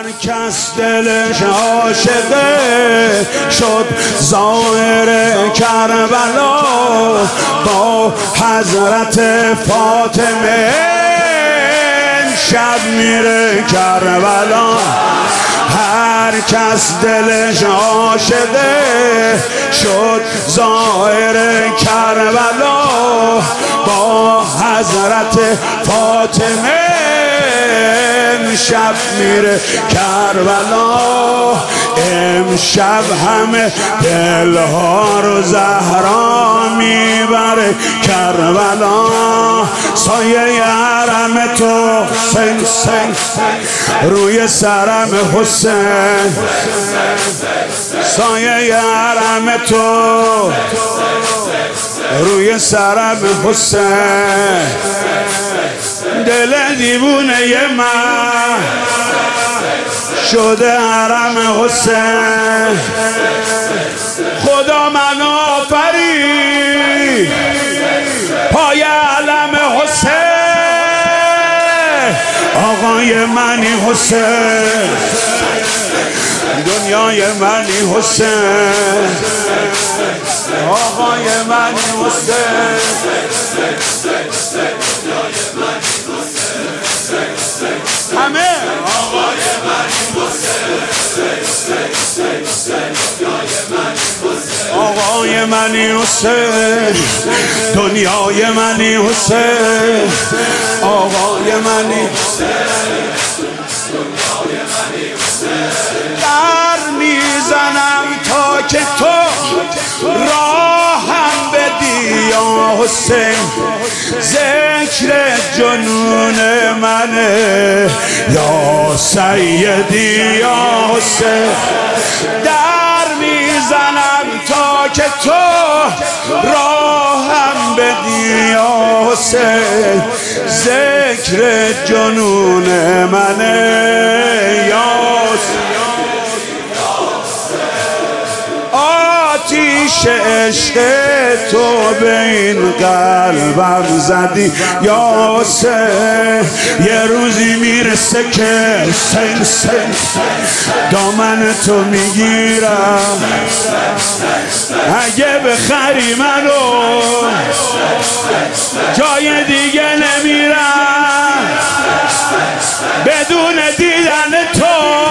کس دلش عاشقه شد ظاهر کربلا با حضرت فاطمه شب میره کربلا هر کس دلش عاشقه شد ظاهر کربلا با حضرت فاطمه امشب میره کربلا امشب همه دلها رو زهرا میبره کربلا سایه حرم تو حسین روی سرم حسین سایه حرم تو روی سرم حسین دل دیوونه من شده حرم حسین خدا من آفرید پای علم حسین آقای منی حسین دنیای منی حسین آقای منی حسین همه آقای منی آقای منی حسین دنیای منی حسین آقای منی در میزنم تا که تو راهم بدی یا حسین ذکر جنون منه یا سیدی یا حسین در میزنم تا که تو راهم بدی یا حسین ذکر جنون منه یا آتیش عشق تو به این قلبم زدی یا حسین یه روزی میرسه که حسین دامن تو میگیرم اگه بخری منو جای دیگه نمیرم بدون دیدن تو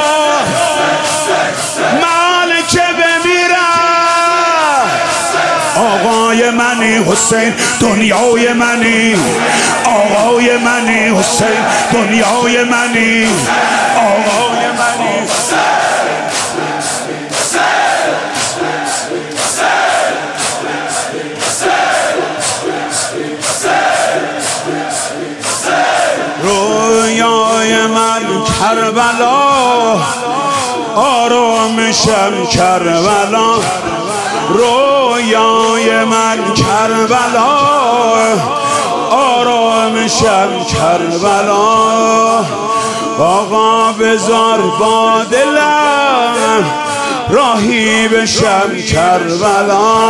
آقای منی حسین دنیای منی آقای منی حسین دنیای منی آقای منی رویای من کربلا آرامشم کربلا رویای من کربلا آرامشم کربلا آقا بذار با دلم راهی بشم کربلا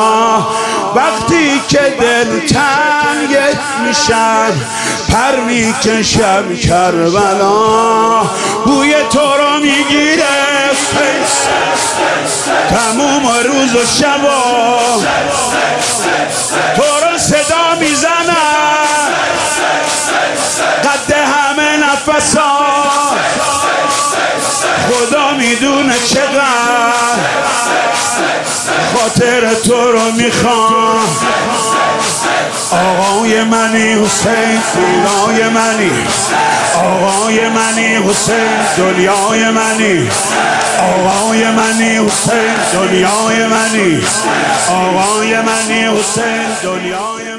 وقتی که دل تنگت میشم پر میکشم کربلا بوی تو رو میگیره تموم روز و شبا تو رو صدا میزنم قد همه نفسا خدا میدونه چقدر خاطر تو رو میخوام آقای منی حسین دنیای منی آقای منی حسین دنیای منی آقای منی حسین دنیای منی آقای منی حسین دنیای